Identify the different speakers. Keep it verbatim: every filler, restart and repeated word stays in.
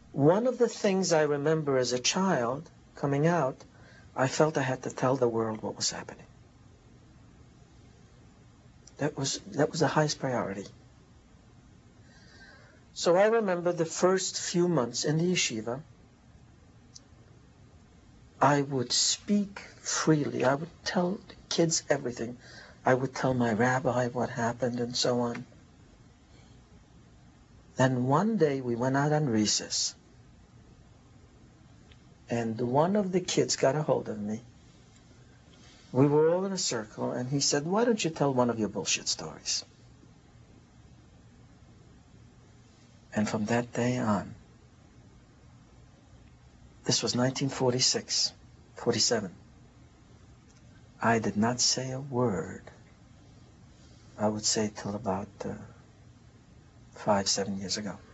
Speaker 1: One of the things I remember as a child coming out, I felt I had to tell the world what was happening. That was, that was the highest priority. So I remember the first few months in the yeshiva, I would speak freely. I would tell the kids everything. I would tell my rabbi what happened and so on. Then one day we went out on recess, and one of the kids got a hold of me. We were all in a circle, and he said, "Why don't you tell one of your bullshit stories?" And from that day on, this was nineteen forty-six, forty-seven, I did not say a word, I would say till about uh, five, seven years ago.